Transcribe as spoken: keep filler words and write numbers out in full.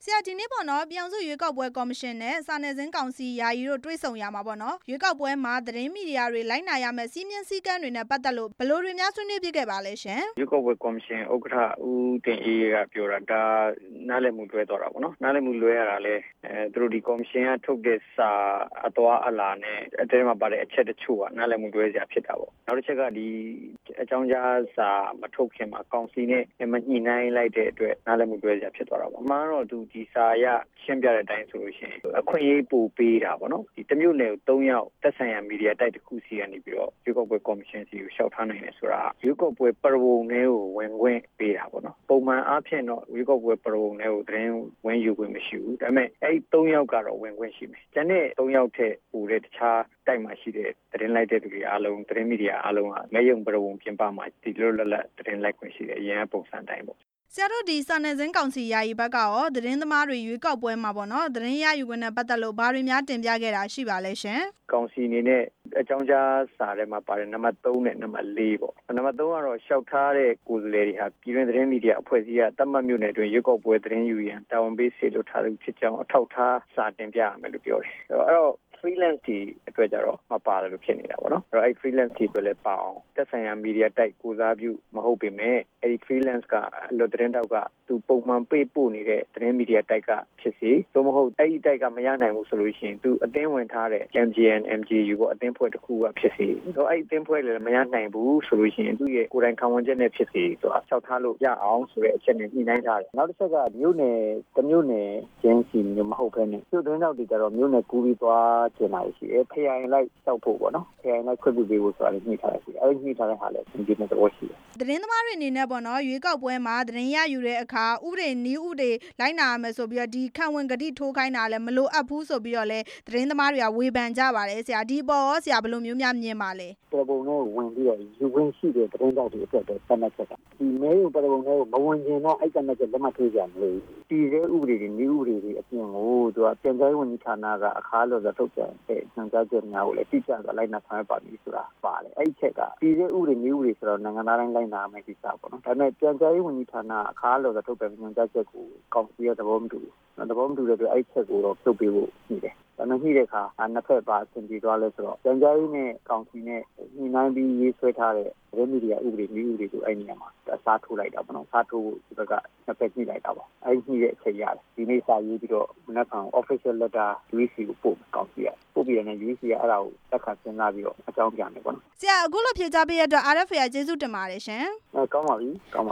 ဆရာဒီနေ့ပေါ့နော်ပြည်အောင်စုရွေးကောက်ပွဲကော်မရှင်နဲ့စာနယ်ဇင်းကောင်စီယာယီတို့တွေ့ဆုံရမှာပေါ့နော်ရွေးကောက်ပွဲမှာသတင်းမီဒီယာတွေလိုက်နာရမယ့်စီးမြင်စည်းကမ်းတွေနဲ့ပတ်သက်လို့ဘယ်လိုတွေများဆွေးနွေးဖြစ်ခဲ့ပါလဲရှင်ရွေးကောက်ပွဲကော်မရှင်ဥက္ကဋ္ဌဦးတင်အေးကပြောတာဒါနားလည်မှုလွဲသွားတာပေါ့နော်နားလည်မှုလွဲရတာလဲအဲသူတို့ဒီကော်မရှင်ကထုတ်တဲ့စာအသွားအလာနဲ့အတဲမှာပါတဲ့အချက်တချို့ကနားလည်မှုလွဲစရာဖြစ်တာပေါ့နောက်တစ်ချက်ကဒီအကြောင်းကြားစာမထုတ်ခင်မှာကောင်စီနဲ့မညှိနှိုင်းလိုက်တဲ့အတွက်နားလည်မှုလွဲစရာဖြစ်သွားတာပေါ့အမှန်တော့သူဒီစာရရှင်းပြတဲ့အတိုင်းဆိုလို့ရှိရင်အခွင့်အရေးပိုပေးတာပေါ့နော်ဒီတမျိုးနယ်ကို၃ယောက်သက်ဆိုင်ရာမီဒီယာတိုက်တစ်ခုစီကနေပြီးတော့ရွေးကောက်ပွဲကော်မရှင်စီကိုလျှောက်ထားနိုင်တယ်ဆိုတာရွေးကောက်ပွဲပရဝုံတွေကိုဝင်ခွင့်ပေးတာပေါ့နော်ပုံမှန်အားဖြင့်တော့ရွေးကောက်ပွဲပရဝုံတွေကိုသတင်းဝင်ယူခွင့်မရှိဘူးဒါပေမဲ့အဲ့၃ယောက်ကတော့ဝင်ခွင့်ရှိမယ်ကျန်တဲ့၃ယောက်ထက်ပိုတဲ့တခြားတိုက်မှာရှိတဲ့သတင်းလိုက်တဲ့သူတွေအားလုံးသတင်းမီဒီယာအားလုံးကမဲယုံပရဝုံပြင်ပမှာဒီလိုလက်လက်သတင်းလိုက်ခွင့်ရှိတယ်အရင်ကပုံစံတိုင်းပေါ့ဆရာတို့ဒီစာနယ်ဇင်းကောင်စီယာယီဘက်ကရောသတင်းသမားတွေရွေးကောက်ပွဲမှာပေါ့နော်သတင်းရယူခွင့်နဲ့ပတ်သက်လို့ဘာတွေများတင်ပြခဲ့တာရှိပါလဲရှင်ကောင်စီအနေနဲ့အကြောင်းကြားစာထဲမှာပါတယ်နံပါတ်၃နဲ့နံပါတ်၄ပေါ့နံပါတ်၃ကတော့ရှောက်ထားတဲ့ကိုယ်စားလှယ်တွေဟာပြည်တွင်းသတင်းမီဒီယာအဖွဲ့အစည်းကတတ်မှတ်မြို့နယ်တွင်ရွေးကောက်ပွဲသတင်းယူရန်တာဝန်ပေးစေလိုထားသူဖြစ်ကြောင်းအထောက်ထားစာတင်ပြရမယ်လို့ပြောတယ်အဲ့တော့freelance တွေအတွက်ကြတော့မပါတယ်လို့ဖြစ်နေတာပေါ့နော်အဲ့တော့အဲ့ freelance တွေအတွက်လည်းပါအောင်သက်ဆိုင်ရာမီဒီယာတိုက်ကိုစားပြုမဟုတ်ပေမဲ့အဲ့ဒီ freelance ကအလွတ်သတင်းတောက်ကသူပုံမှန်ပေးပို့နေတဲ့သတင်းမီဒီယာတိုက်ကဖြစ်စီသို့မဟုတ်အဲ့ဒီတိုက်ကမရနိုင်ဘူးဆိုလို့ရှိရင်သူအတင်းဝင်ထားတဲ့ M G N M G U ပေါ့အတင်းဖွဲ့တစ်ခုကဖြစ်စီတော့အဲ့ဒီအတင်းဖွဲ့လည်းမရနိုင်ဘူးဆိုလို့ရှိရင်သူရဲ့ကိုယ်တိုင်ခံဝန်ချက်နဲ့ဖြစ်စီဆိုတာလျှောက်ထားလို့ရအောင်ဆိုတဲ့အချက်နဲ့ညှိနှိုင်းထားတယ်နောက်တစ်ချက်ကမြို့နယ်တမြို့နယ်ချင်းစီမျိုးမဟုတ်ဘဲနဲ့သူသတင်းတောက်တွေကြတော့မြို့နယ်ကူးပြီးသွားကျင်လာရှိတယ်ခရိုင်လိုက်လျှောက်ဖို့ပေါ့နော်ခရိုင်လိုက်ခွင့်ပြုပေးဖို့ဆိုတာလည်းညှိထားရရှိတယ်အဲဒီညှိထားတဲ့ဟာလည်းဒီနေ့တော့ရှိတယ်သတင်းသမားတွေအနေနဲ့ပေါ့နော်ရွေးကောက်ပွဲမှာသတင်းရယူတဲ့အခါဥပဒေနည်းဥပဒေလိုက်နာရမယ်ဆိုပြီးတော့ဒီခံဝန်ကတိထိုးခိုင်းတာလည်းမလိုအပ်ဘူးဆိုပြီးတော့လည်းသတင်းသမားတွေကဝေဖန်ကြပါတယ်ဆရာဒီပေါ်ရောဆရာဘယ်လိုမျိုးများမြင်ပါလဲပရပုံနဲ့ဝင်ပြီးတော့ယူဝင်ရှိတဲ့သတင်းတောက်တွေအတွက်တော့သတ်မှတ်ချက်ကဒီမဲရုံပရပုံနဲ့မဝင်ရင်တော့အဲ့ကမဲ့ချက်လက်မှတ်ထိုးကြမလို့ဒီတဲ့ဥပဒေတွေနည်းဥပဒေတွေအပြင်ကိုသူကပြန်ကြားရေးဝန်ကြီးဌာနကအခါလို့ဆိုထုတ်ပြန်တဲ့ညွှန်ကြားချက်များကိုလည်းတိကျစွာလိုက်နာဆောင်ရွက်ပါပြီဆိုတာပါတယ်အဲ့ဒီချက်ကပြည်ရဲ့ဥပဒေမျိုးဥပဒေဆိုတော့နိုင်ငံသားတိုင်းလိုက်နာမယ်ကိစ္စပေါ့နော်ဒါပေမဲ့ပြန်ကြားရေးဝန်ကြီးဌာနအခါလို့ဆိုထုတ်ပြန်ညွှန်ကြားချက်ကိုကောင်စီရဲ့သဘောမတူဘူးသဘောမတူတဲ့အတွက်အဲ့ဒီချက်ကိုတော့ပြုတ်ပေးဖို့ရှိတယ်ဒါမှမဟုတ်တဲ့အခါနှစ်ဖက်ပါအဆင်ပြေသွားလဲဆိုတော့ပြန်ကြားရေးနဲ့ကောင်စီနဲ့ညှိနှိုင်းပြီးရေးဆွဲထားတဲ့သတင်းမီဒီယာဥပဒေမျိုးဥပဒေကိုအဲ့ဒီနေရာမှာစားထိုးလိုက်တာပေါ့နော်စားထိုးဒီဘက်ကနှစ်ဖက်ညှိလိုက်တာပေါ့အဲ့ဒီညှိတဲ့အချက်ရတယ်ဒီနေ့စာရေးပြီးတော့မနက်ဖြန် official letter U E C ကိုပို့ကောင်စီကပို့ပြီးတဲ့ U E C ကအဲ့ဒါကိုတက်ခါစဉ်းစားပြီးတော့အကြောင်းပြန်တယ်ပေါ့နော်ဆရာအခုလိုဖြေကြားပေးရတဲ့အတွက် R F A ကကျေးဇူးတင်ပါတယ်ရှင်အဲကောင်းပါပြီကောင်းပါ